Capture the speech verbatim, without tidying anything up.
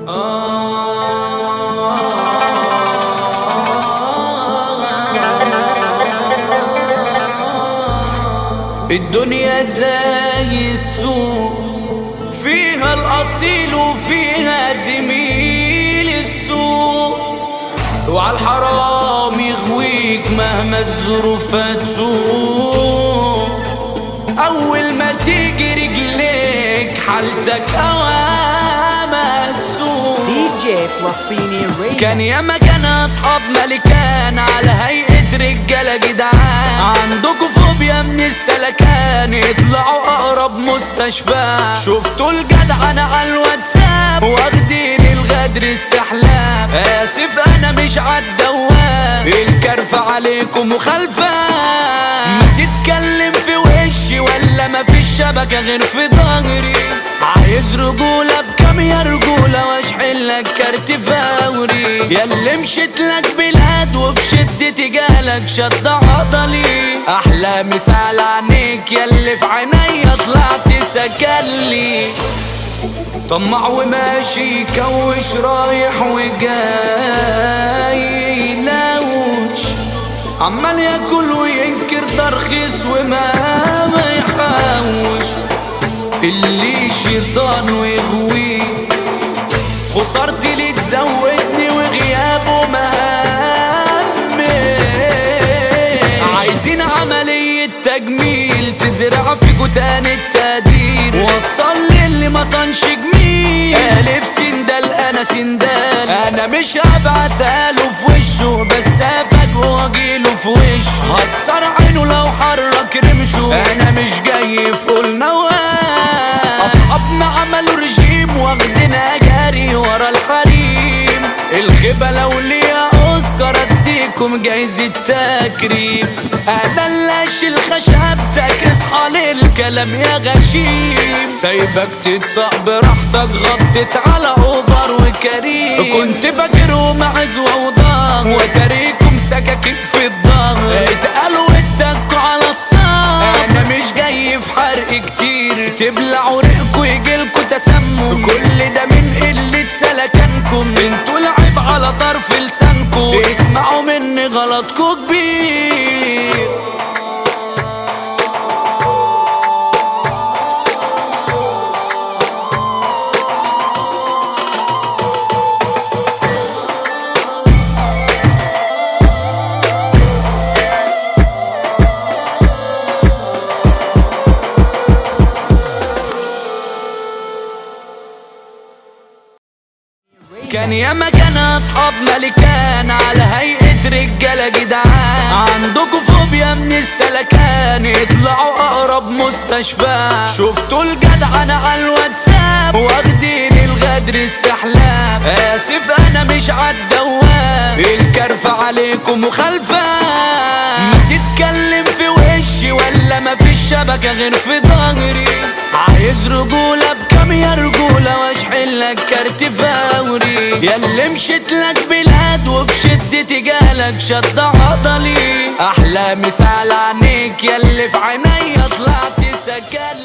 الدنيا زي السوق، فيها الأصيل وفيها زميل السوق، وعالحرام يغويك مهما الظروف تسوق. أول ما تيجي رجليك حالتك أوامة تسوق. دي جي فلسطيني ريم. كان ياما كان أصحاب ملكان على هيئة رجالة جدعان، عندكوا فوبيا من السلكان اطلعوا أقرب مستشفى. شفتوا الجدعنة على الواتساب واخدين الغدر استحلام. آسف أنا مش عالدوام، الكرفة عليكم مخالفة. ما تتكلم في وشي ولا ما فيش شبكة غير في ظهري. عايز رجولة بكام يا رجولة واشحنلك كارت فوري. ياللي مشيتلك بلاد وبشدتي جالك شد عضلي. أحلى مثال عنيك ياللي في عينيا طلعت سكلي. طمع وماشي كوش رايح وجاي لوش، عمال ياكل وينكر ده رخيص وما ما يحوش. اللي شيطان ويغوي خسارتي اللي تزودني وغيابه مهمش. عايزين عملية تجميل تزرع فيكوا تاني التقدير. وصل للي ما صنش جميل ألف سندال أنا سندال. أنا مش هبعتها له في وشه بس هفاجئه واجيله في وشه. هكسر عينه لو حرك رمشه. أنا مش جاي في قول نوام. أصحابنا عملوا رجيم واخدنا جاري ورا الحريم. الخيبة لو ليا أوسكار أديكم جايزة تكريم. أنا اللي أشيل خشبتك اصحى للكلام يا غشيم. سايبك تتساق براحتك غطيت على أوبر وكريم. كنت فاكره معزوة وضام وتاريكم سكاكين في الظهر. اتقالوا اتكوا على الصام. أنا مش جاي في حرق كتير تبلعوا ريقكوا يجيلكوا تسمم. كل ده من قلة سلكانكم، انتوا العيب على طرف لسانكم. اسمعوا مني غلطكوا كبير. كان ياما كان أصحاب ملكان على هيئة رجالة جدعان، عندكوا فوبيا من السلكان اطلعوا أقرب مستشفى. شفتوا الجدعنة على الواتساب واخدين الغدر استحلام. آسف أنا مش عالدوام، الكرفة عليكم مخالفة. ما تتكلم في وشي ولا ما فيش شبكة غير في ظهري. عايز رجولة بكام يا رجولة واشحنلك كارت فوري. ياللي مشيتلك بلاد وبشدتي جالك شد عضلي. أحلى مثال عنيك ياللي في عينيا طلعت سكلي.